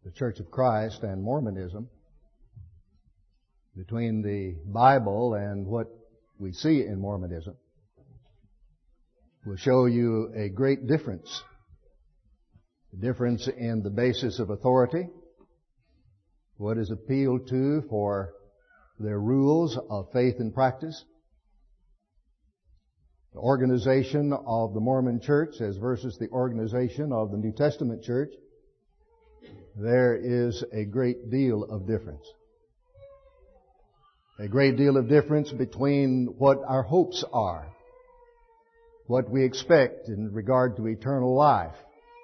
the Church of Christ and Mormonism, between the Bible and what we see in Mormonism, will show you a great difference. The difference in the basis of authority, what is appealed to for their rules of faith and practice, the organization of the Mormon Church as versus the organization of the New Testament Church. There is a great deal of difference. A great deal of difference between what our hopes are, what we expect in regard to eternal life,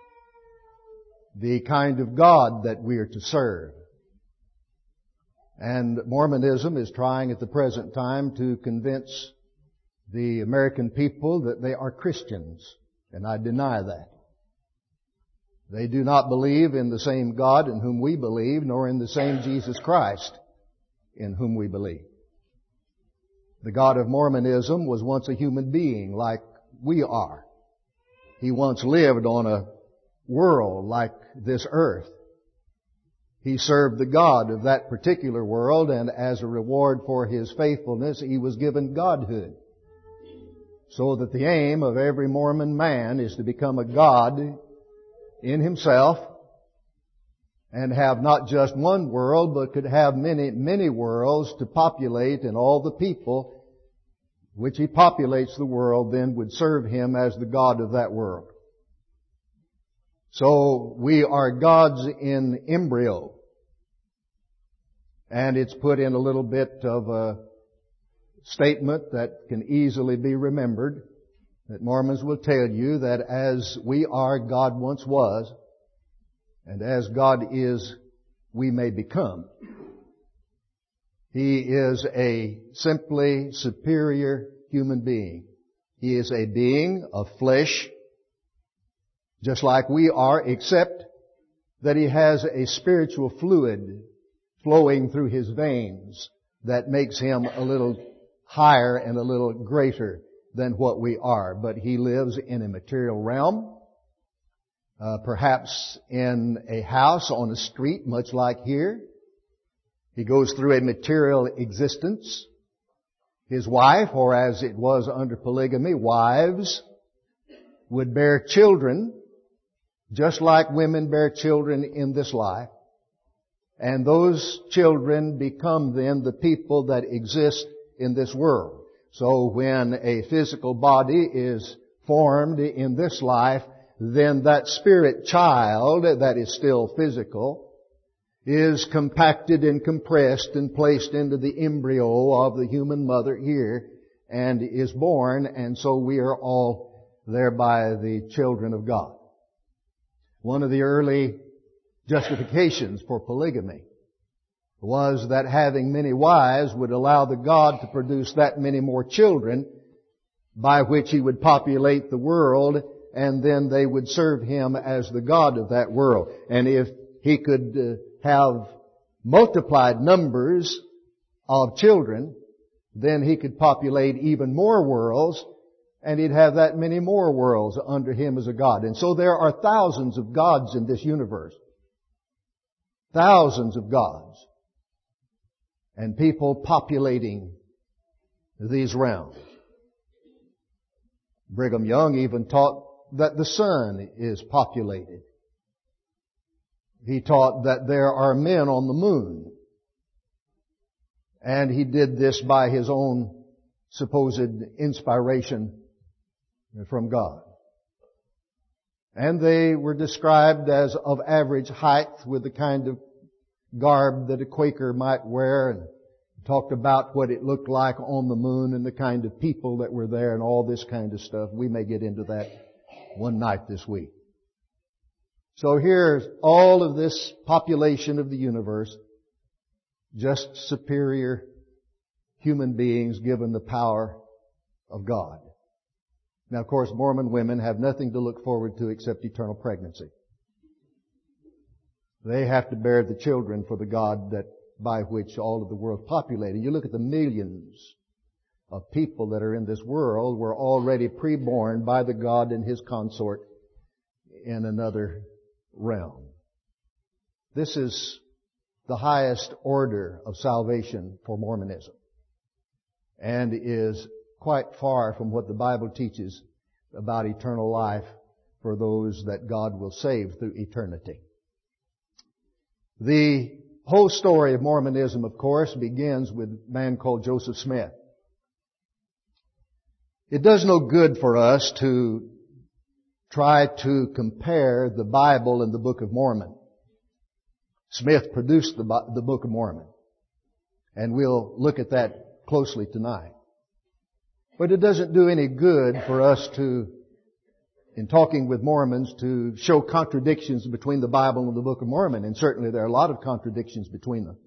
the kind of God that we are to serve. And Mormonism is trying at the present time to convince the American people that they are Christians, and I deny that. They do not believe in the same God in whom we believe, nor in the same Jesus Christ in whom we believe. The God of Mormonism was once a human being like we are. He once lived on a world like this earth. He served the God of that particular world, and as a reward for his faithfulness, he was given godhood. So that the aim of every Mormon man is to become a god in himself and have not just one world, but could have many, many worlds to populate, and all the people which he populates the world then would serve him as the God of that world. So we are gods in embryo. And it's put in a little bit of a statement that can easily be remembered, that Mormons will tell you that as we are, God once was, and as God is, we may become. He is a simply superior human being. He is a being of flesh, just like we are, except that he has a spiritual fluid flowing through his veins that makes him a little higher and a little greater than what we are. But he lives in a material realm, perhaps in a house on a street, much like here. He goes through a material existence. His wife, or as it was under polygamy, wives, would bear children just like women bear children in this life. And those children become then the people that exist in this world. So when a physical body is formed in this life, then that spirit child that is still physical is compacted and compressed and placed into the embryo of the human mother here and is born, and so we are all thereby the children of God. One of the early justifications for polygamy was that having many wives would allow the God to produce that many more children by which he would populate the world, and then they would serve him as the God of that world. And if he could have multiplied numbers of children, then he could populate even more worlds, and he'd have that many more worlds under him as a God. And so there are thousands of gods in this universe. Thousands of gods. And people populating these realms. Brigham Young even taught that the sun is populated. He taught that there are men on the moon. And he did this by his own supposed inspiration from God. And they were described as of average height with the kind of garb that a Quaker might wear, and talked about what it looked like on the moon and the kind of people that were there and all this kind of stuff. We may get into that one night this week. So here's all of this population of the universe, just superior human beings given the power of God. Now, of course, Mormon women have nothing to look forward to except eternal pregnancy. They have to bear the children for the God that by which all of the world is populated. You look at the millions of people that are in this world were already preborn by the God and his consort in another realm. This is the highest order of salvation for Mormonism, and is quite far from what the Bible teaches about eternal life for those that God will save through eternity. The whole story of Mormonism, of course, begins with a man called Joseph Smith. It does no good for us to try to compare the Bible and the Book of Mormon. Smith produced the Book of Mormon, and we'll look at that closely tonight. But it doesn't do any good for us to, in talking with Mormons, to show contradictions between the Bible and the Book of Mormon, and certainly there are a lot of contradictions between them.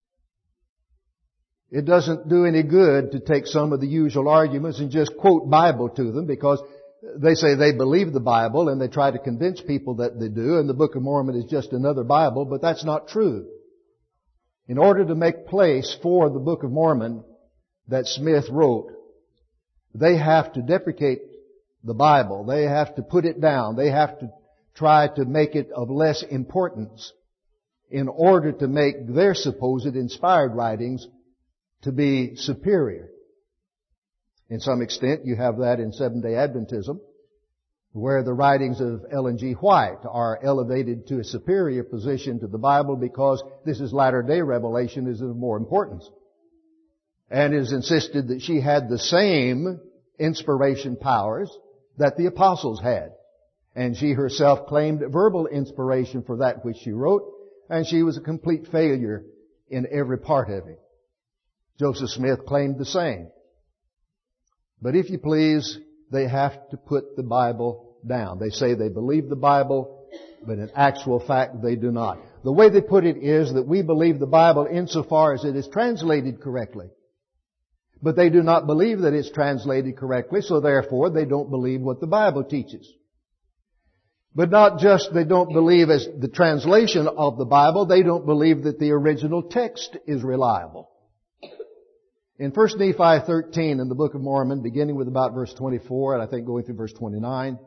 It doesn't do any good to take some of the usual arguments and just quote Bible to them, because they say they believe the Bible and they try to convince people that they do, and the Book of Mormon is just another Bible, but that's not true. In order to make place for the Book of Mormon that Smith wrote, they have to deprecate the Bible. They have to put it down. They have to try to make it of less importance in order to make their supposed inspired writings to be superior. In some extent, you have that in Seventh-day Adventism, where the writings of Ellen G. White are elevated to a superior position to the Bible because this is latter-day revelation, is of more importance. And it is insisted that she had the same inspiration powers that the apostles had. And she herself claimed verbal inspiration for that which she wrote, and she was a complete failure in every part of it. Joseph Smith claimed the same. But if you please, they have to put the Bible down. They say they believe the Bible, but in actual fact they do not. The way they put it is that we believe the Bible insofar as it is translated correctly. But they do not believe that it's translated correctly, so therefore they don't believe what the Bible teaches. But not just they don't believe as the translation of the Bible, they don't believe that the original text is reliable. In 1 Nephi 13 in the Book of Mormon, beginning with about verse 24, and I think going through verse 29,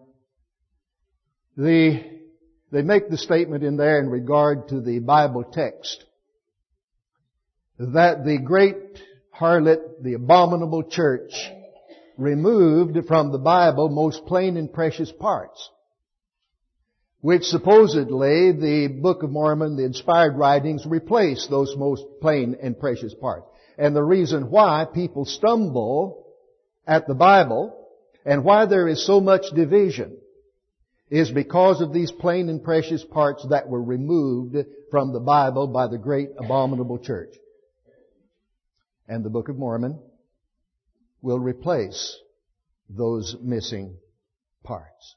they make the statement in there in regard to the Bible text that the great harlot, the abominable church, removed from the Bible most plain and precious parts, which supposedly the Book of Mormon, the inspired writings, replace those most plain and precious parts. And the reason why people stumble at the Bible and why there is so much division is because of these plain and precious parts that were removed from the Bible by the great abominable church. And the Book of Mormon will replace those missing parts.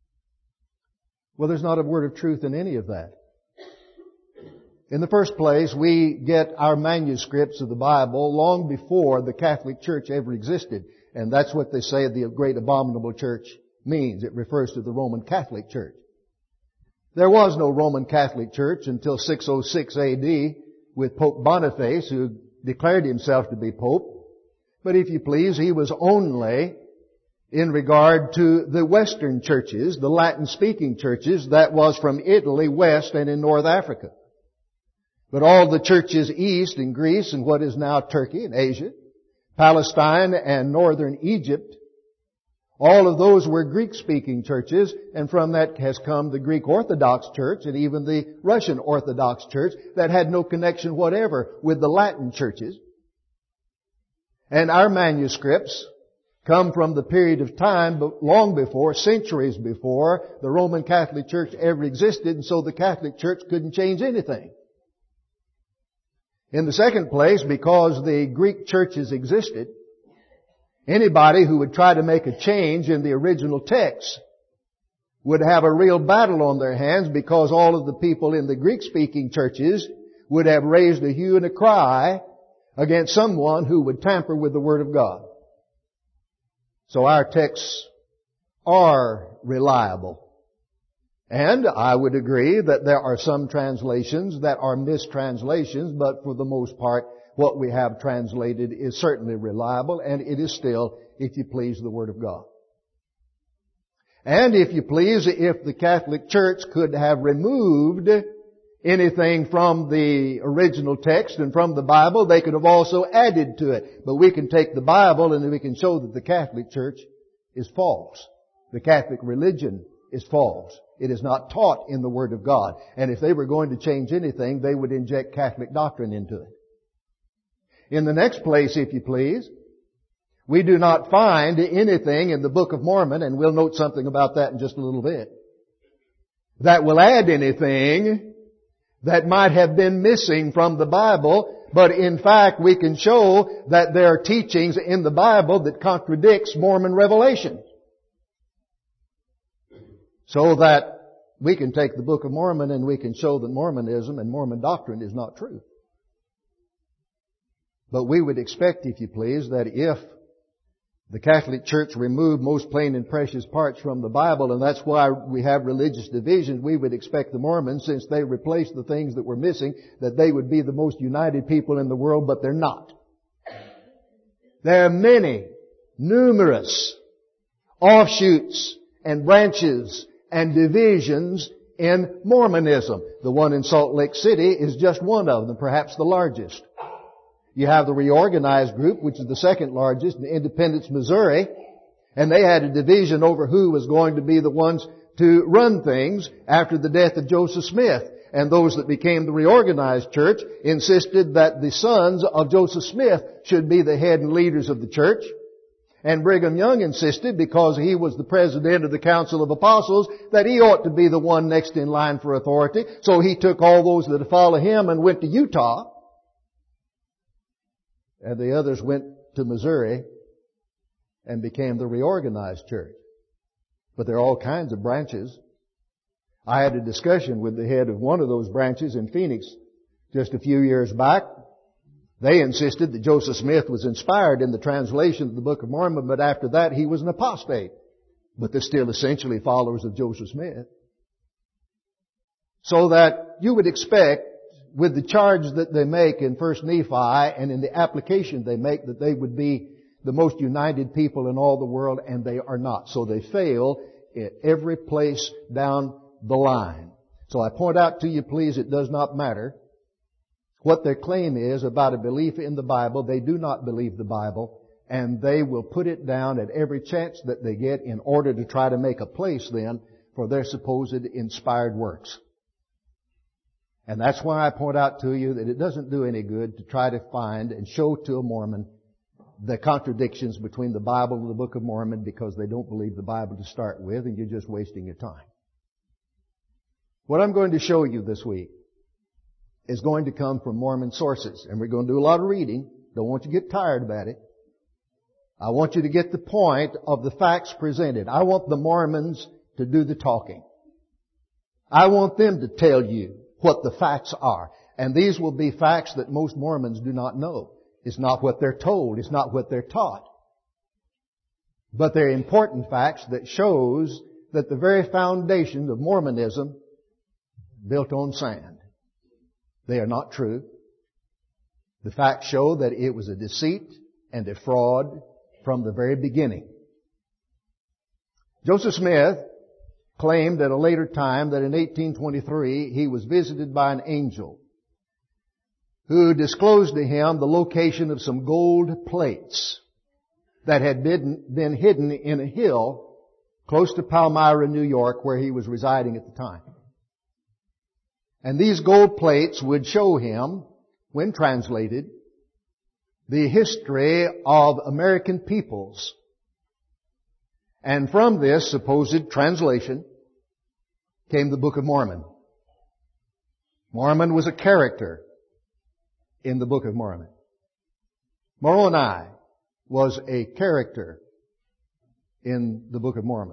Well, there's not a word of truth in any of that. In the first place, we get our manuscripts of the Bible long before the Catholic Church ever existed. And that's what they say the great abominable church means. It refers to the Roman Catholic Church. There was no Roman Catholic Church until 606 AD with Pope Boniface, who declared himself to be Pope. But if you please, he was only in regard to the Western churches, the Latin-speaking churches, that was from Italy, West, and in North Africa. But all the churches east in Greece and what is now Turkey and Asia, Palestine and northern Egypt, all of those were Greek-speaking churches, and from that has come the Greek Orthodox Church and even the Russian Orthodox Church that had no connection whatever with the Latin churches. And our manuscripts come from the period of time long before, centuries before, the Roman Catholic Church ever existed, and so the Catholic Church couldn't change anything. In the second place, because the Greek churches existed, anybody who would try to make a change in the original text would have a real battle on their hands, because all of the people in the Greek-speaking churches would have raised a hue and a cry against someone who would tamper with the Word of God. So our texts are reliable. And I would agree that there are some translations that are mistranslations, but for the most part, what we have translated is certainly reliable, and it is still, if you please, the Word of God. And if you please, if the Catholic Church could have removed anything from the original text and from the Bible. They could have also added to it. But we can take the Bible and we can show that the Catholic Church is false. The Catholic religion is false. It is not taught in the Word of God. And if they were going to change anything, they would inject Catholic doctrine into it. In the next place, if you please, we do not find anything in the Book of Mormon, and we'll note something about that in just a little bit, that will add anything that might have been missing from the Bible, but in fact we can show that there are teachings in the Bible that contradicts Mormon revelation. So that we can take the Book of Mormon and we can show that Mormonism and Mormon doctrine is not true. But we would expect, if you please, that if the Catholic Church removed most plain and precious parts from the Bible, and that's why we have religious divisions, we would expect the Mormons, since they replaced the things that were missing, that they would be the most united people in the world, but they're not. There are many, numerous offshoots and branches and divisions in Mormonism. The one in Salt Lake City is just one of them, perhaps the largest. You have the Reorganized Group, which is the second largest in Independence, Missouri, and they had a division over who was going to be the ones to run things after the death of Joseph Smith. And those that became the Reorganized Church insisted that the sons of Joseph Smith should be the head and leaders of the church. And Brigham Young insisted, because he was the president of the Council of Apostles, that he ought to be the one next in line for authority. So he took all those that follow him and went to Utah. And the others went to Missouri and became the Reorganized Church. But there are all kinds of branches. I had a discussion with the head of one of those branches in Phoenix just a few years back. They insisted that Joseph Smith was inspired in the translation of the Book of Mormon, but after that he was an apostate. But they're still essentially followers of Joseph Smith. So that you would expect, with the charge that they make in 1 Nephi and in the application they make, that they would be the most united people in all the world, and they are not. So they fail at every place down the line. So I point out to you, please, it does not matter what their claim is about a belief in the Bible. They do not believe the Bible, and they will put it down at every chance that they get in order to try to make a place then for their supposed inspired works. And that's why I point out to you that it doesn't do any good to try to find and show to a Mormon the contradictions between the Bible and the Book of Mormon, because they don't believe the Bible to start with, and you're just wasting your time. What I'm going to show you this week is going to come from Mormon sources, and we're going to do a lot of reading. Don't want you to get tired about it. I want you to get the point of the facts presented. I want the Mormons to do the talking. I want them to tell you what the facts are. And these will be facts that most Mormons do not know. It's not what they're told. It's not what they're taught. But they're important facts that shows that the very foundation of Mormonism built on sand. They are not true. The facts show that it was a deceit and a fraud from the very beginning. Joseph Smith claimed at a later time that in 1823 he was visited by an angel who disclosed to him the location of some gold plates that had been hidden in a hill close to Palmyra, New York, where he was residing at the time. And these gold plates would show him, when translated, the history of American peoples. And from this supposed translation came the Book of Mormon. Mormon was a character in the Book of Mormon. Moroni was a character in the Book of Mormon.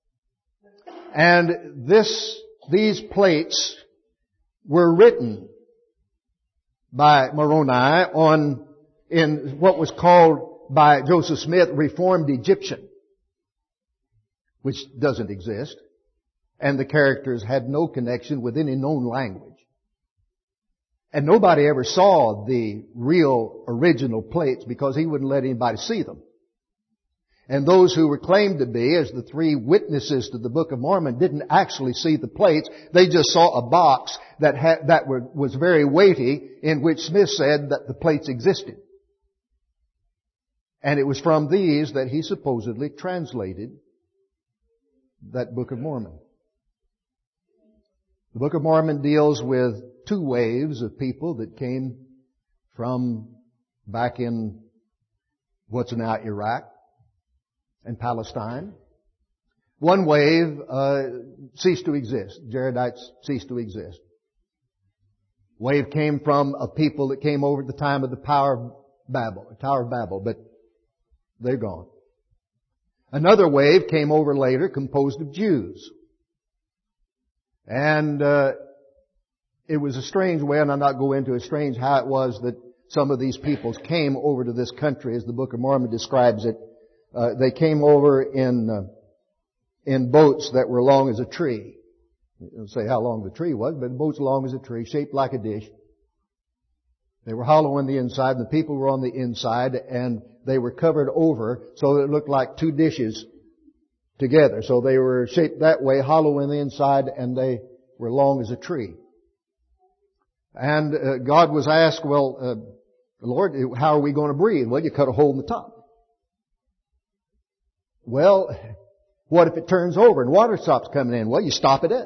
And these plates were written by Moroni in what was called by Joseph Smith Reformed Egyptian, which doesn't exist. And the characters had no connection with any known language. And nobody ever saw the real original plates because he wouldn't let anybody see them. And those who were claimed to be, as the three witnesses to the Book of Mormon, didn't actually see the plates. They just saw a box that was very weighty, in which Smith said that the plates existed. And it was from these that he supposedly translated that Book of Mormon. The Book of Mormon deals with two waves of people that came from back in what's now Iraq and Palestine. One wave ceased to exist. Jaredites ceased to exist. Wave came from a people that came over at the time of the Tower of Babel, but they're gone. Another wave came over later, composed of Jews. And it was a strange way, and I'll not go into it, how it was that some of these peoples came over to this country, as the Book of Mormon describes it. They came over in boats that were long as a tree. I don't say how long the tree was, but boats long as a tree, shaped like a dish. They were hollow on the inside, and the people were on the inside, and they were covered over so that it looked like two dishes together. So they were shaped that way, hollow on the inside, and they were long as a tree. And God was asked, well, Lord, how are we going to breathe? Well, you cut a hole in the top. Well, what if it turns over and water stops coming in? Well, you stop it up.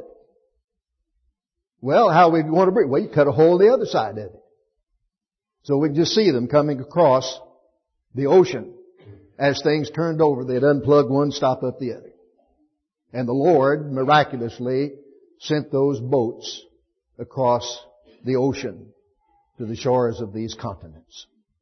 Well, how are we going to breathe? Well, you cut a hole in the other side of it. So we can just see them coming across the ocean. As things turned over, they'd unplug one, stop up the other. And the Lord miraculously sent those boats across the ocean to the shores of these continents.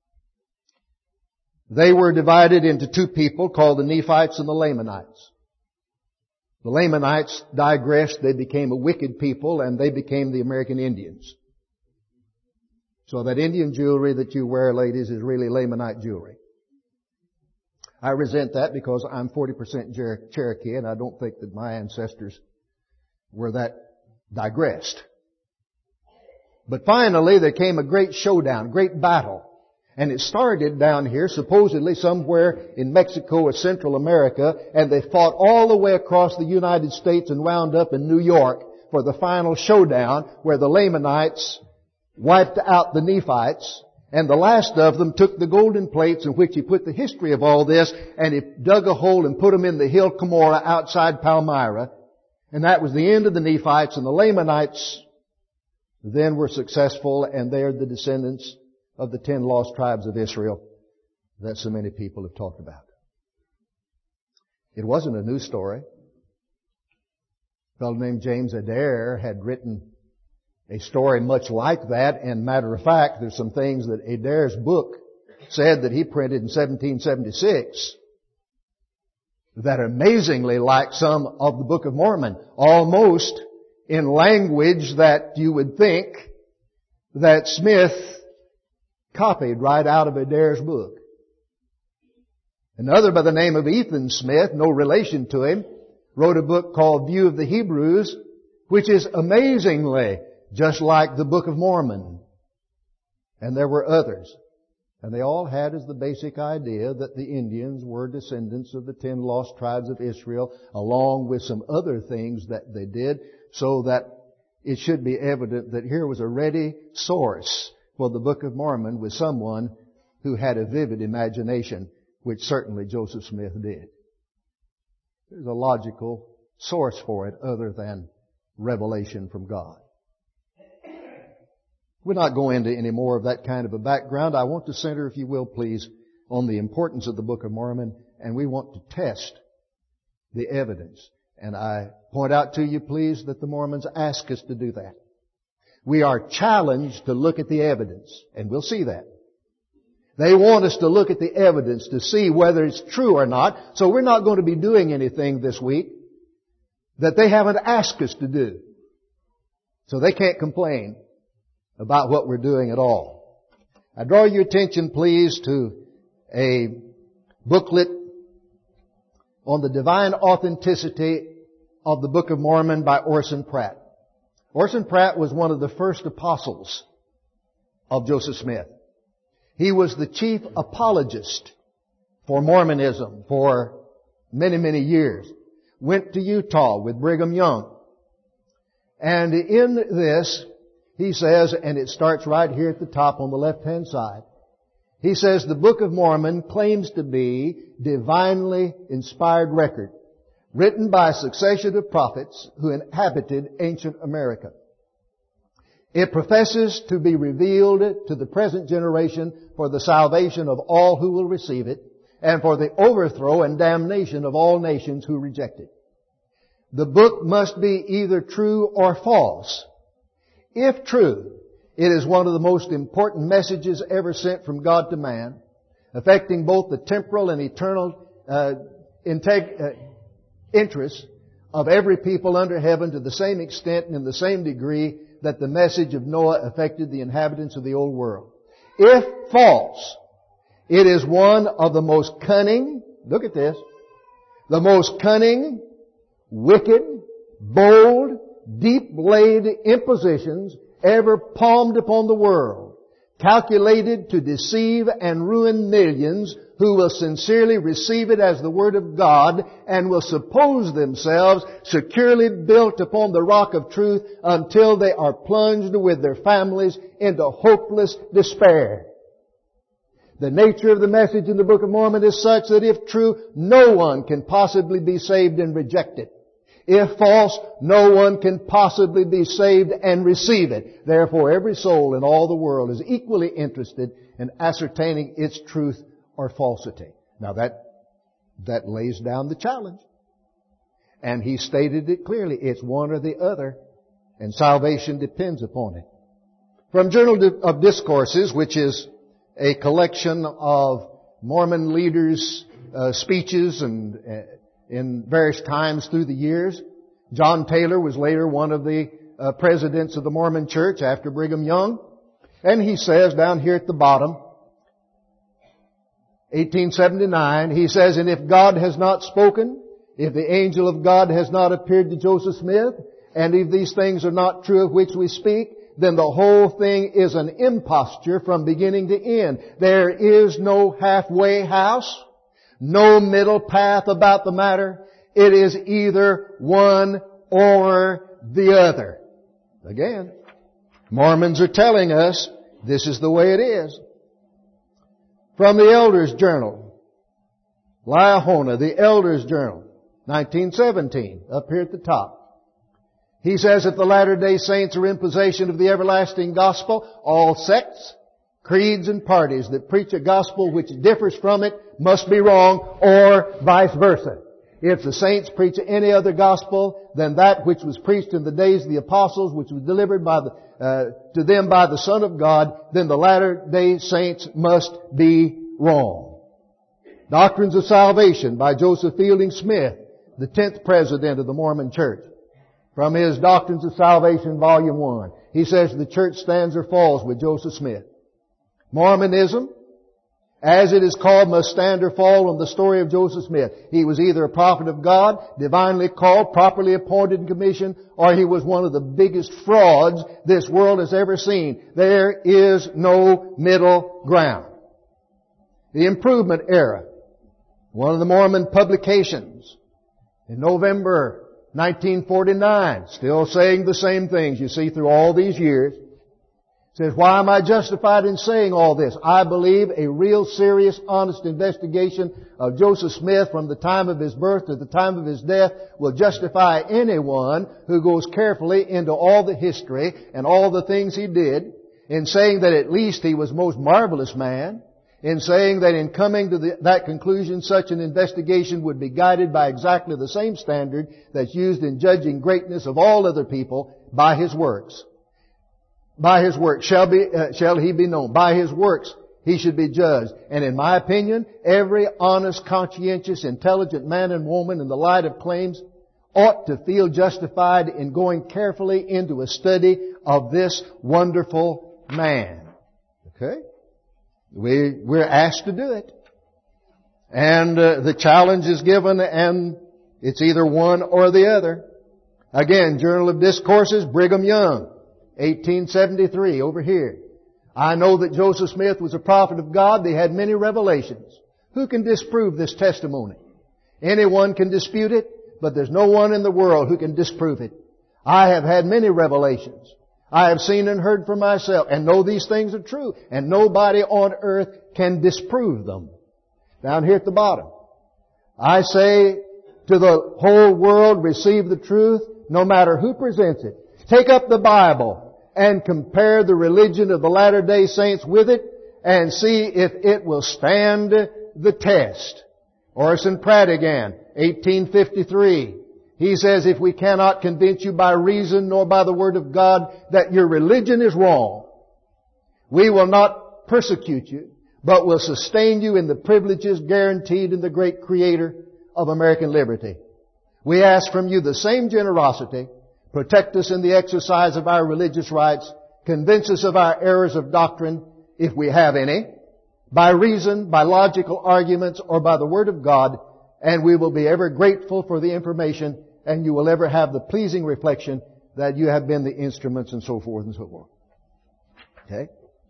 They were divided into two people called the Nephites and the Lamanites. The Lamanites digressed. They became a wicked people, and they became the American Indians. So that Indian jewelry that you wear, ladies, is really Lamanite jewelry. I resent that because I'm 40% Cherokee, and I don't think that my ancestors were that digressed. But finally, there came a great showdown, great battle. And it started down here, supposedly somewhere in Mexico or Central America, and they fought all the way across the United States and wound up in New York for the final showdown, where the Lamanites wiped out the Nephites, and the last of them took the golden plates in which he put the history of all this, and he dug a hole and put them in the hill Cumorah outside Palmyra. And that was the end of the Nephites, and the Lamanites then were successful, and they are the descendants of the 10 lost tribes of Israel that so many people have talked about. It wasn't a new story. A fellow named James Adair had written a story much like that, and matter of fact, there's some things that Adair's book said that he printed in 1776 that are amazingly like some of the Book of Mormon, almost in language that you would think that Smith copied right out of Adair's book. Another by the name of Ethan Smith, no relation to him, wrote a book called View of the Hebrews, which is amazingly just like the Book of Mormon. And there were others. And they all had as the basic idea that the Indians were descendants of the 10 lost tribes of Israel, along with some other things that they did, so that it should be evident that here was a ready source for the Book of Mormon with someone who had a vivid imagination, which certainly Joseph Smith did. There's a logical source for it other than revelation from God. We're not going into any more of that kind of a background. I want to center, if you will, please, on the importance of the Book of Mormon, and we want to test the evidence. And I point out to you, please, that the Mormons ask us to do that. We are challenged to look at the evidence, and we'll see that. They want us to look at the evidence to see whether it's true or not, so we're not going to be doing anything this week that they haven't asked us to do. So they can't complain about what we're doing at all. I draw your attention, please, to a booklet on the divine authenticity of the Book of Mormon by Orson Pratt. Orson Pratt was one of the first apostles of Joseph Smith. He was the chief apologist for Mormonism for many, many years. Went to Utah with Brigham Young. And in this, he says, and it starts right here at the top on the left-hand side, he says the Book of Mormon claims to be divinely inspired record, written by a succession of prophets who inhabited ancient America. It professes to be revealed to the present generation for the salvation of all who will receive it, and for the overthrow and damnation of all nations who reject it. The book must be either true or false. If true, it is one of the most important messages ever sent from God to man, affecting both the temporal and eternal interests of every people under heaven to the same extent and in the same degree that the message of Noah affected the inhabitants of the old world. If false, it is one of the most cunning, look at this, the most cunning, wicked, bold, deep-laid impositions ever palmed upon the world, calculated to deceive and ruin millions who will sincerely receive it as the Word of God and will suppose themselves securely built upon the rock of truth until they are plunged with their families into hopeless despair. The nature of the message in the Book of Mormon is such that if true, no one can possibly be saved and reject it. If false, no one can possibly be saved and receive it. Therefore, every soul in all the world is equally interested in ascertaining its truth or falsity. Now that lays down the challenge. And he stated it clearly. It's one or the other, and salvation depends upon it. From Journal of Discourses, which is a collection of Mormon leaders' speeches and in various times through the years. John Taylor was later one of the presidents of the Mormon Church after Brigham Young. And he says down here at the bottom, 1879, he says, "And if God has not spoken, if the angel of God has not appeared to Joseph Smith, and if these things are not true of which we speak, then the whole thing is an imposture from beginning to end. There is no halfway house, no middle path about the matter. It is either one or the other." Again, Mormons are telling us this is the way it is. From the Elders' Journal, Liahona, the Elders' Journal, 1917, up here at the top. He says, "If the Latter-day Saints are in possession of the everlasting gospel, all sects, creeds, and parties that preach a gospel which differs from it must be wrong, or vice versa. If the saints preach any other gospel than that which was preached in the days of the apostles, which was delivered to them by the Son of God, then the Latter-day Saints must be wrong." Doctrines of Salvation by Joseph Fielding Smith, the 10th president of the Mormon Church. From his Doctrines of Salvation, Volume 1. He says the church stands or falls with Joseph Smith. Mormonism, as it is called, must stand or fall on the story of Joseph Smith. He was either a prophet of God, divinely called, properly appointed and commissioned, or he was one of the biggest frauds this world has ever seen. There is no middle ground. The Improvement Era, one of the Mormon publications, in November 1949, still saying the same things you see through all these years. Says, "Why am I justified in saying all this? I believe a real, serious, honest investigation of Joseph Smith from the time of his birth to the time of his death will justify anyone who goes carefully into all the history and all the things he did, in saying that at least he was most marvelous man, in saying that in coming to that conclusion, such an investigation would be guided by exactly the same standard that's used in judging greatness of all other people, by his works. By his works shall he be known. By his works he should be judged. And in my opinion, every honest, conscientious, intelligent man and woman in the light of claims ought to feel justified in going carefully into a study of this wonderful man." Okay? We're asked to do it. And the challenge is given, and it's either one or the other. Again, Journal of Discourses, Brigham Young, 1873, over here. "I know that Joseph Smith was a prophet of God. They had many revelations. Who can disprove this testimony? Anyone can dispute it, but there's no one in the world who can disprove it. I have had many revelations. I have seen and heard for myself and know these things are true, and nobody on earth can disprove them. Down here at the bottom, I say to the whole world, receive the truth, no matter who presents it. Take up the Bible and compare the religion of the Latter-day Saints with it and see if it will stand the test. Orson Pratt again, 1853. He says, if we cannot convince you by reason nor by the Word of God that your religion is wrong, we will not persecute you, but will sustain you in the privileges guaranteed in the great Creator of American liberty. We ask from you the same generosity. Protect us in the exercise of our religious rights. Convince us of our errors of doctrine, if we have any, by reason, by logical arguments, or by the Word of God, and we will be ever grateful for the information, and you will ever have the pleasing reflection that you have been the instruments, and so forth and so forth. Okay?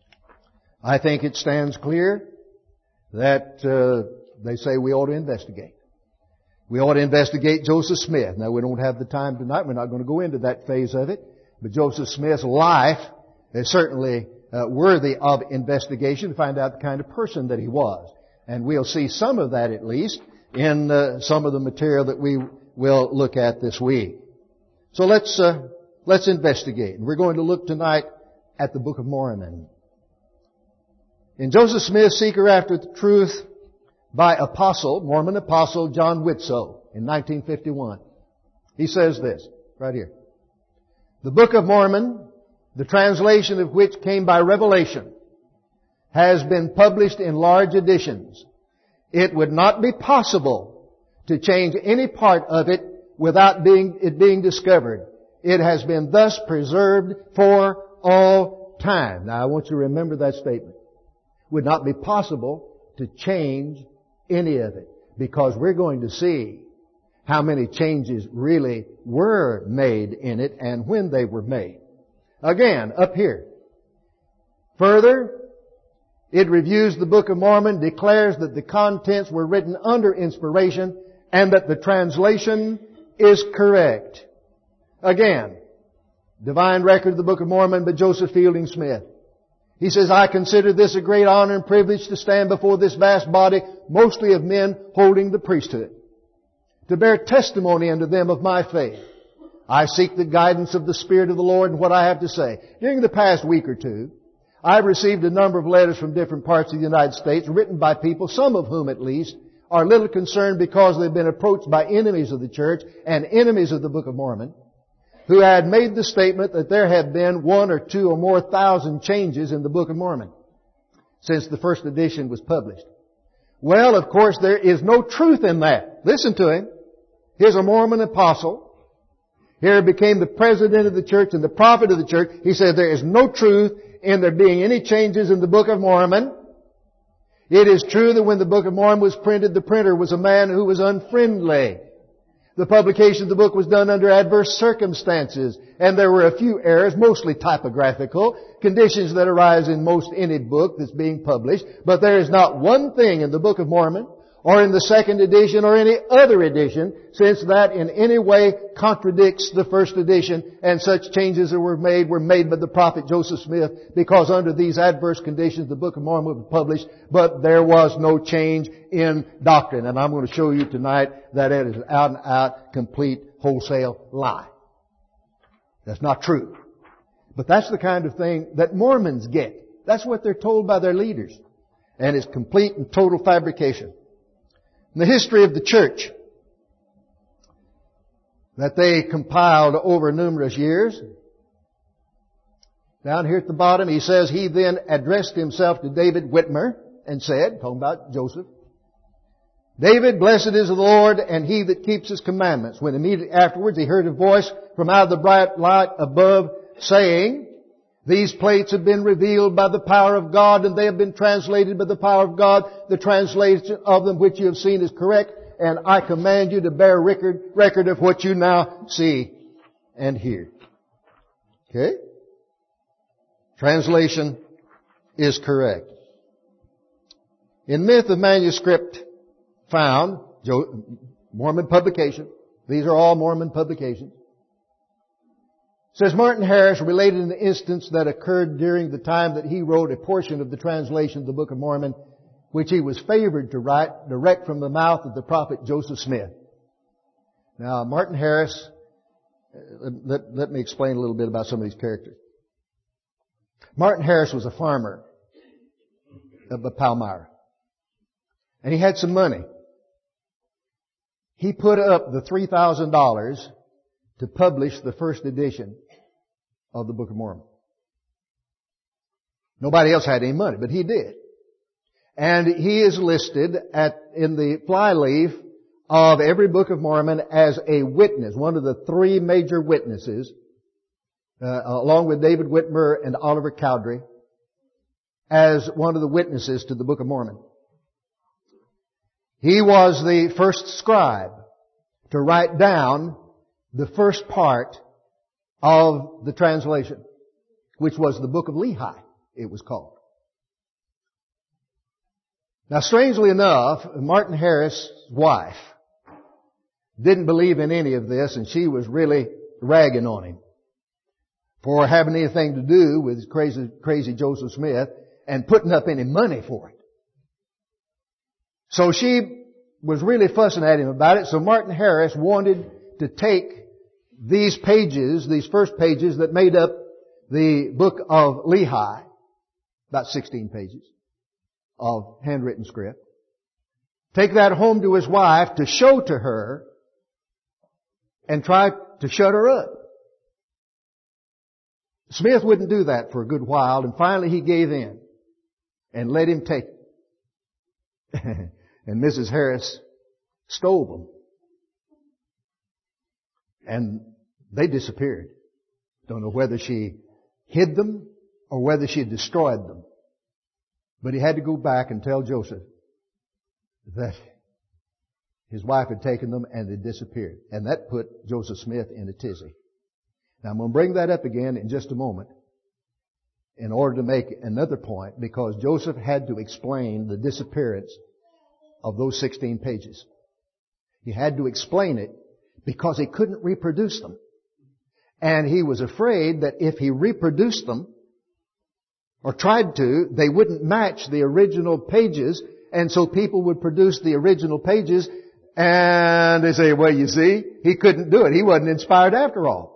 I think it stands clear that they say we ought to investigate. We ought to investigate Joseph Smith. Now, we don't have the time tonight. We're not going to go into that phase of it. But Joseph Smith's life is certainly worthy of investigation to find out the kind of person that he was. And we'll see some of that at least in some of the material that we will look at this week. So let's investigate. We're going to look tonight at the Book of Mormon. In Joseph Smith's Seeker After the Truth by Mormon apostle John Widtsoe in 1951, he says this, right here. The Book of Mormon, the translation of which came by revelation, has been published in large editions. It would not be possible to change any part of it without it being discovered. It has been thus preserved for all time. Now I want you to remember that statement. It would not be possible to change any of it, because we're going to see how many changes really were made in it and when they were made. Again, up here. Further, it reviews the Book of Mormon, declares that the contents were written under inspiration and that the translation is correct. Again, Divine Record of the Book of Mormon by Joseph Fielding Smith. He says, I consider this a great honor and privilege to stand before this vast body, mostly of men holding the priesthood, to bear testimony unto them of my faith. I seek the guidance of the Spirit of the Lord in what I have to say. During the past week or two, I've received a number of letters from different parts of the United States, written by people, some of whom at least, are a little concerned because they've been approached by enemies of the church and enemies of the Book of Mormon, who had made the statement that there had been 1 or 2 or more thousand changes in the Book of Mormon since the first edition was published. Well, of course, there is no truth in that. Listen to him. Here's a Mormon apostle. Here became the president of the church and the prophet of the church. He said there is no truth in there being any changes in the Book of Mormon. It is true that when the Book of Mormon was printed, the printer was a man who was unfriendly. The publication of the book was done under adverse circumstances, and there were a few errors, mostly typographical, conditions that arise in most any book that's being published. But there is not one thing in the Book of Mormon, or in the second edition, or any other edition, since that in any way contradicts the first edition, and such changes that were made by the prophet Joseph Smith, because under these adverse conditions the Book of Mormon was published, but there was no change in doctrine. And I'm going to show you tonight that it is an out and out, complete, wholesale lie. That's not true. But that's the kind of thing that Mormons get. That's what they're told by their leaders. And it's complete and total fabrication. In the history of the church that they compiled over numerous years, down here at the bottom, he says, he then addressed himself to David Whitmer and said, talking about Joseph, David, blessed is the Lord, and he that keeps his commandments. When immediately afterwards he heard a voice from out of the bright light above saying, these plates have been revealed by the power of God, and they have been translated by the power of God. The translation of them which you have seen is correct, and I command you to bear record of what you now see and hear. Okay? Translation is correct. In Myth of Manuscript Found, Mormon publication. These are all Mormon publications. Says Martin Harris related an instance that occurred during the time that he wrote a portion of the translation of the Book of Mormon, which he was favored to write direct from the mouth of the prophet Joseph Smith. Now, Martin Harris, let me explain a little bit about some of these characters. Martin Harris was a farmer of Palmyra. And he had some money. He put up the $3,000 to publish the first edition of the Book of Mormon. Nobody else had any money, but he did. And he is listed in the flyleaf of every Book of Mormon as a witness, one of the three major witnesses, along with David Whitmer and Oliver Cowdery, as one of the witnesses to the Book of Mormon. He was the first scribe to write down the first part of the translation, which was the Book of Lehi, it was called. Now, strangely enough, Martin Harris' wife didn't believe in any of this, and she was really ragging on him for having anything to do with crazy Joseph Smith and putting up any money for it. So she was really fussing at him about it, so Martin Harris wanted to take these pages, these first pages that made up the Book of Lehi, about 16 pages of handwritten script, take that home to his wife to show to her and try to shut her up. Smith wouldn't do that for a good while, and finally he gave in and let him take it. And Mrs. Harris stole them. And they disappeared. Don't know whether she hid them or whether she destroyed them. But he had to go back and tell Joseph that his wife had taken them and they disappeared. And that put Joseph Smith in a tizzy. Now I'm going to bring that up again in just a moment in order to make another point, because Joseph had to explain the disappearance of those 16 pages. He had to explain it because he couldn't reproduce them. And he was afraid that if he reproduced them, or tried to, they wouldn't match the original pages, and so people would produce the original pages, and they say, well, you see, he couldn't do it. He wasn't inspired after all.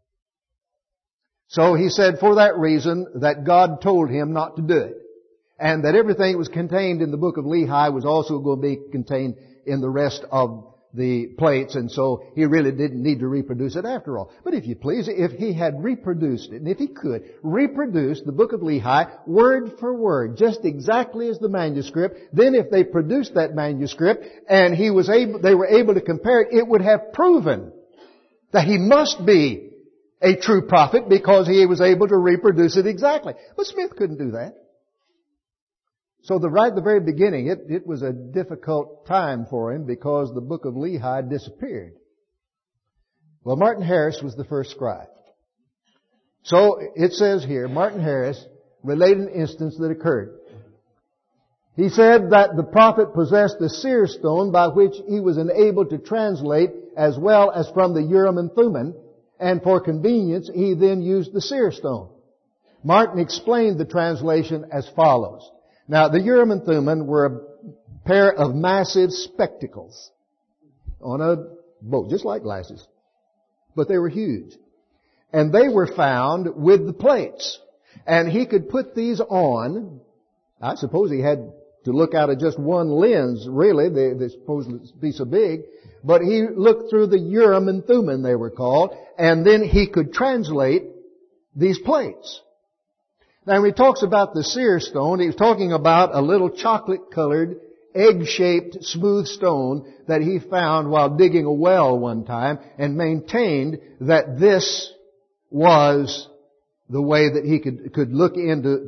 So he said for that reason that God told him not to do it. And that everything that was contained in the Book of Lehi was also going to be contained in the rest of the plates, and so he really didn't need to reproduce it after all. But if you please, if he had reproduced it, and if he could reproduce the Book of Lehi word for word, just exactly as the manuscript, then if they produced that manuscript and they were able to compare it, it would have proven that he must be a true prophet because he was able to reproduce it exactly. But Smith couldn't do that. So right at the very beginning, it was a difficult time for him because the Book of Lehi disappeared. Well, Martin Harris was the first scribe. So it says here, Martin Harris related an instance that occurred. He said that the prophet possessed the seer stone by which he was enabled to translate as well as from the Urim and Thummim, and for convenience he then used the seer stone. Martin explained the translation as follows. Now, the Urim and Thummim were a pair of massive spectacles on a boat, just like glasses. But they were huge. And they were found with the plates. And he could put these on. I suppose he had to look out of just one lens, really. They're supposed to be so big. But he looked through the Urim and Thummim, they were called. And then he could translate these plates. Now, when he talks about the seer stone, he's talking about a little chocolate-colored, egg-shaped, smooth stone that he found while digging a well one time, and maintained that this was the way that he could look into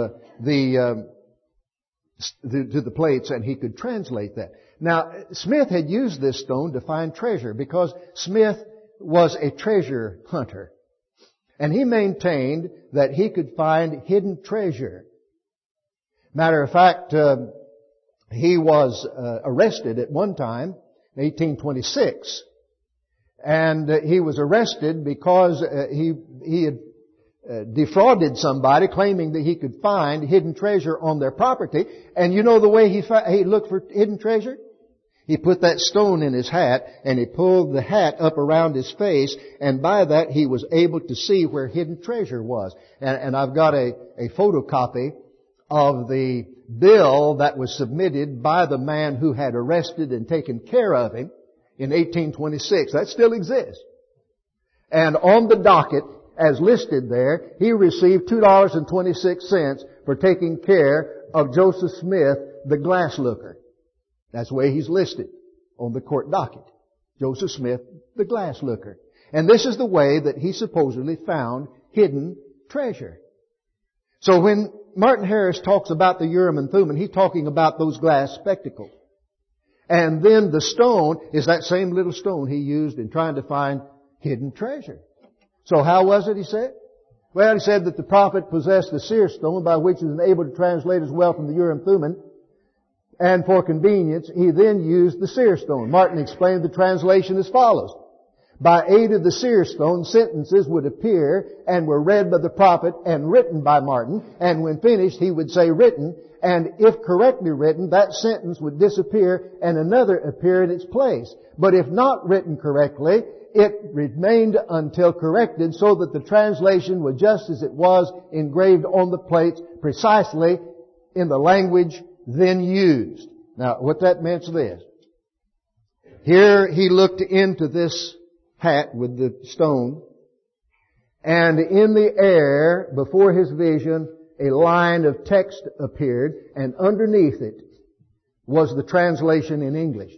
the plates, and he could translate that. Now, Smith had used this stone to find treasure because Smith was a treasure hunter. And he maintained that he could find hidden treasure. Matter of fact, he was arrested at one time, in 1826. And he was arrested because he had defrauded somebody, claiming that he could find hidden treasure on their property. And you know the way he looked for hidden treasure? He put that stone in his hat, and he pulled the hat up around his face, and by that he was able to see where hidden treasure was. And I've got a photocopy of the bill that was submitted by the man who had arrested and taken care of him in 1826. That still exists. And on the docket, as listed there, he received $2.26 for taking care of Joseph Smith, the glass looker. That's the way he's listed on the court docket. Joseph Smith, the glass looker. And this is the way that he supposedly found hidden treasure. So when Martin Harris talks about the Urim and Thummim, he's talking about those glass spectacles. And then the stone is that same little stone he used in trying to find hidden treasure. So how was it, he said? Well, he said that the prophet possessed the seer stone by which he was able to translate as well from the Urim Thummim. And for convenience, he then used the seer stone. Martin explained the translation as follows. By aid of the seer stone, sentences would appear and were read by the prophet and written by Martin. And when finished, he would say written. And if correctly written, that sentence would disappear and another appear in its place. But if not written correctly, it remained until corrected so that the translation was just as it was engraved on the plates, precisely in the language then used. Now, what that meant is this. Here he looked into this hat with the stone, and in the air, before his vision, a line of text appeared, and underneath it was the translation in English.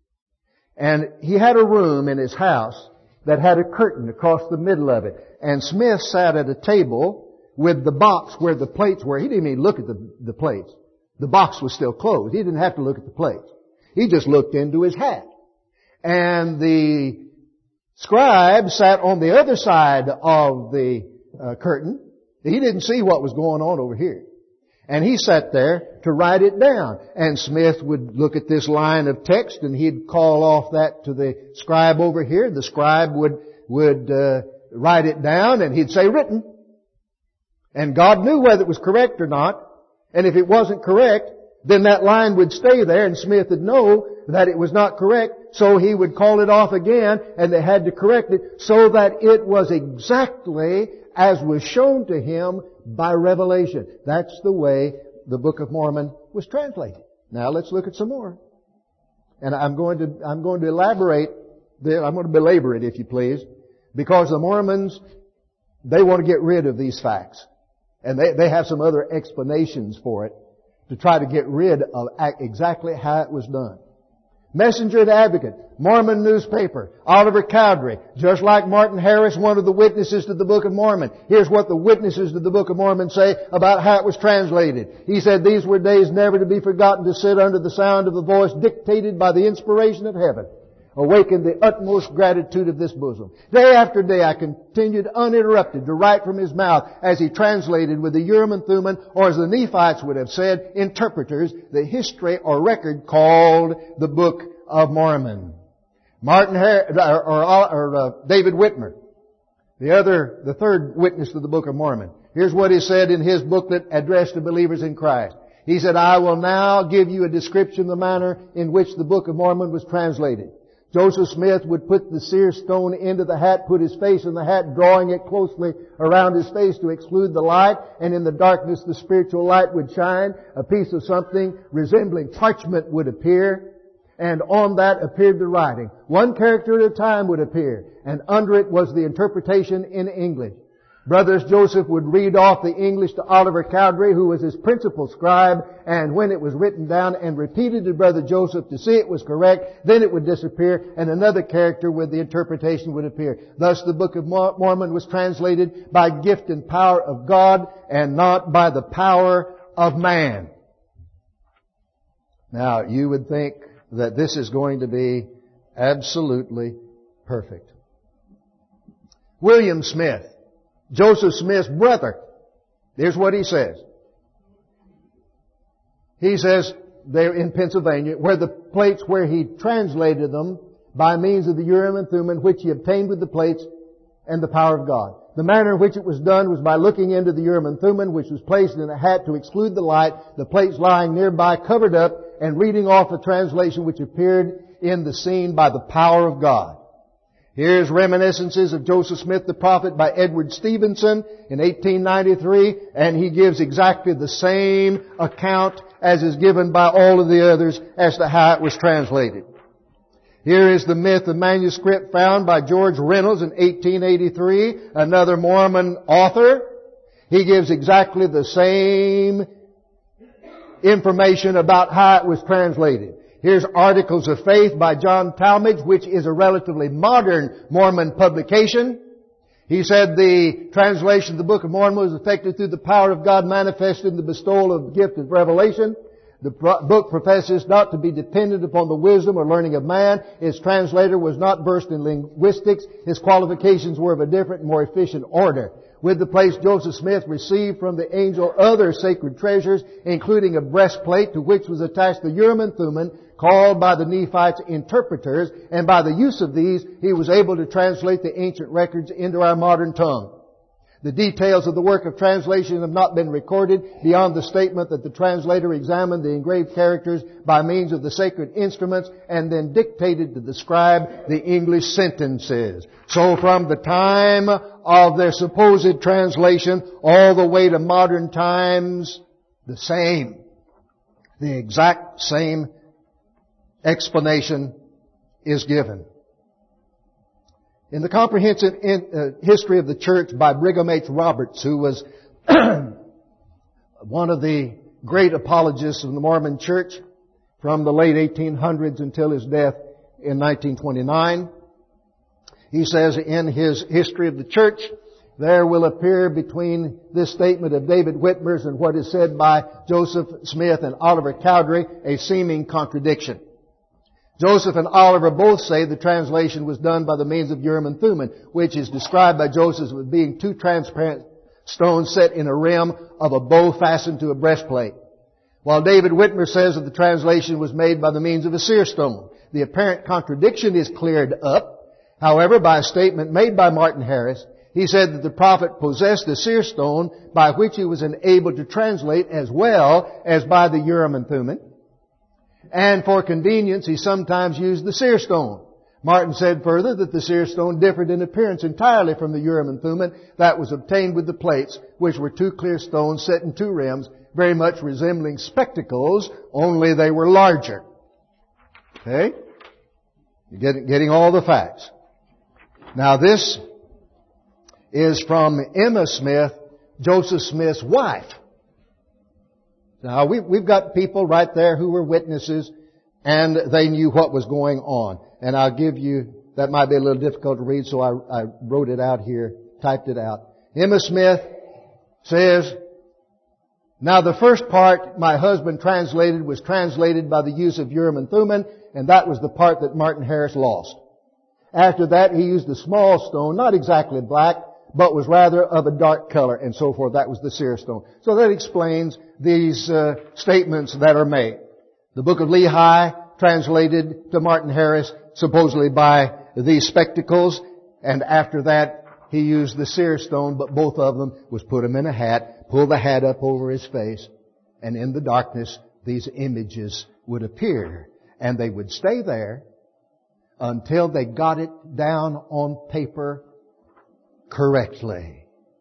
And he had a room in his house that had a curtain across the middle of it. And Smith sat at a table with the box where the plates were. He didn't even look at the plates. The box was still closed. He didn't have to look at the plates. He just looked into his hat. And the scribe sat on the other side of the curtain. He didn't see what was going on over here. And he sat there to write it down. And Smith would look at this line of text and he'd call off that to the scribe over here. The scribe would write it down and he'd say written. And God knew whether it was correct or not. And if it wasn't correct, then that line would stay there and Smith would know that it was not correct. So he would call it off again and they had to correct it so that it was exactly as was shown to him by revelation. That's the way the Book of Mormon was translated. Now let's look at some more. And I'm going to elaborate, I'm going to belabor it if you please, because the Mormons, they want to get rid of these facts. And they have some other explanations for it to try to get rid of exactly how it was done. Messenger and Advocate, Mormon newspaper, Oliver Cowdery, just like Martin Harris, one of the witnesses to the Book of Mormon. Here's what the witnesses to the Book of Mormon say about how it was translated. He said, these were days never to be forgotten, to sit under the sound of the voice dictated by the inspiration of heaven. Awakened the utmost gratitude of this bosom. Day after day I continued uninterrupted to write from his mouth as he translated with the Urim and Thummim, or as the Nephites would have said, interpreters, the history or record called the Book of Mormon. David Whitmer, the third witness to the Book of Mormon. Here's what he said in his booklet addressed to believers in Christ. He said, I will now give you a description of the manner in which the Book of Mormon was translated. Joseph Smith would put the seer stone into the hat, put his face in the hat, drawing it closely around his face to exclude the light, and in the darkness the spiritual light would shine. A piece of something resembling parchment would appear, and on that appeared the writing. One character at a time would appear, and under it was the interpretation in English. Brothers Joseph would read off the English to Oliver Cowdery, who was his principal scribe, and when it was written down and repeated to Brother Joseph to see it was correct, then it would disappear, and another character with the interpretation would appear. Thus the Book of Mormon was translated by gift and power of God, and not by the power of man. Now, you would think that this is going to be absolutely perfect. William Smith, Joseph Smith's brother. Here's what he says. He says, there in Pennsylvania, where the plates where he translated them by means of the Urim and Thummim, which he obtained with the plates and the power of God. The manner in which it was done was by looking into the Urim and Thummim, which was placed in a hat to exclude the light, the plates lying nearby covered up, and reading off a translation which appeared in the scene by the power of God. Here's Reminiscences of Joseph Smith the Prophet by Edward Stevenson in 1893, and he gives exactly the same account as is given by all of the others as to how it was translated. Here is the myth of manuscript found by George Reynolds in 1883, another Mormon author. He gives exactly the same information about how it was translated. Here's Articles of Faith by John Talmage, which is a relatively modern Mormon publication. He said the translation of the Book of Mormon was effected through the power of God manifested in the bestowal of the gift of revelation. The book professes not to be dependent upon the wisdom or learning of man. Its translator was not versed in linguistics. His qualifications were of a different, more efficient order. With the place, Joseph Smith received from the angel other sacred treasures, including a breastplate to which was attached the Urim and Thummim, called by the Nephites interpreters, and by the use of these, he was able to translate the ancient records into our modern tongue. The details of the work of translation have not been recorded beyond the statement that the translator examined the engraved characters by means of the sacred instruments and then dictated to the scribe the English sentences. So from the time of their supposed translation all the way to modern times, the same. The exact same explanation is given. In the Comprehensive History of the Church by Brigham H. Roberts, who was one of the great apologists of the Mormon Church from the late 1800s until his death in 1929, he says in his History of the Church, there will appear between this statement of David Whitmer's and what is said by Joseph Smith and Oliver Cowdery a seeming contradiction. Joseph and Oliver both say the translation was done by the means of Urim and Thummim, which is described by Joseph as being two transparent stones set in a rim of a bow fastened to a breastplate. While David Whitmer says that the translation was made by the means of a seer stone. The apparent contradiction is cleared up, however, by a statement made by Martin Harris. He said that the prophet possessed a seer stone by which he was enabled to translate as well as by the Urim and Thummim. And for convenience, he sometimes used the seer stone. Martin said further that the seer stone differed in appearance entirely from the Urim and Thummim that was obtained with the plates, which were two clear stones set in two rims, very much resembling spectacles, only they were larger. Okay? You're getting all the facts. Now this is from Emma Smith, Joseph Smith's wife. Now, we've got people right there who were witnesses, and they knew what was going on. And I'll give you, that might be a little difficult to read, so I wrote it out here, typed it out. Emma Smith says, now the first part my husband translated was translated by the use of Urim and Thummim, and that was the part that Martin Harris lost. After that, he used a small stone, not exactly black, but was rather of a dark color, and so forth. That was the seer stone. So that explains these statements that are made. The Book of Lehi, translated to Martin Harris, supposedly by these spectacles, and after that he used the seer stone, but both of them was put him in a hat, pull the hat up over his face, and in the darkness these images would appear, and they would stay there until they got it down on paper correctly.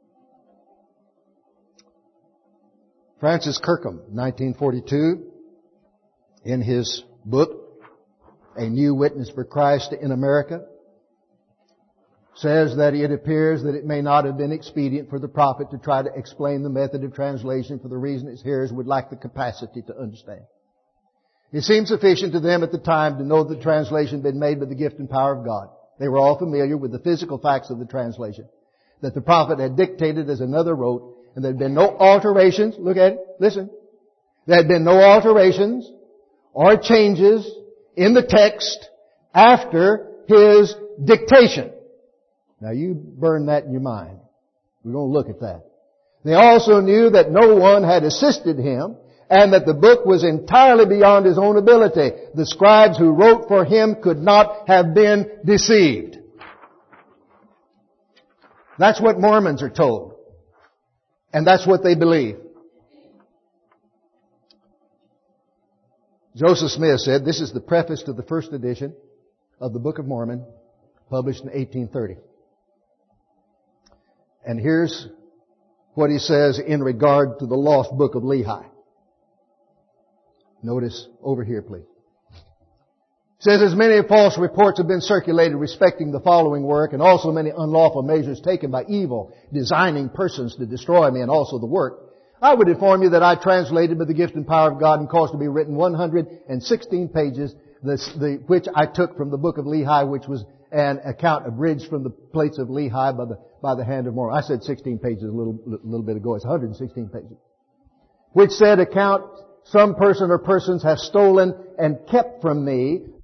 Francis Kirkham, 1942, in his book, A New Witness for Christ in America, says that it appears that it may not have been expedient for the prophet to try to explain the method of translation for the reason his hearers would lack the capacity to understand. It seemed sufficient to them at the time to know that the translation had been made by the gift and power of God. They were all familiar with the physical facts of the translation, that the prophet had dictated as another wrote, and there had been no alterations. Look at it. Listen. There had been no alterations or changes in the text after his dictation. Now you burn that in your mind. We're going to look at that. They also knew that no one had assisted him and that the book was entirely beyond his own ability. The scribes who wrote for him could not have been deceived. That's what Mormons are told. And that's what they believe. Joseph Smith said, this is the preface to the first edition of the Book of Mormon, published in 1830. And here's what he says in regard to the lost book of Lehi. Notice over here, please. It says, as many false reports have been circulated respecting the following work, and also many unlawful measures taken by evil, designing persons to destroy me, and also the work, I would inform you that I translated by the gift and power of God and caused to be written 116 pages, which I took from the book of Lehi, which was an account abridged from the plates of Lehi by the hand of Mormon. I said 16 pages a little bit ago. It's 116 pages. Which said, account some person or persons have stolen and kept from me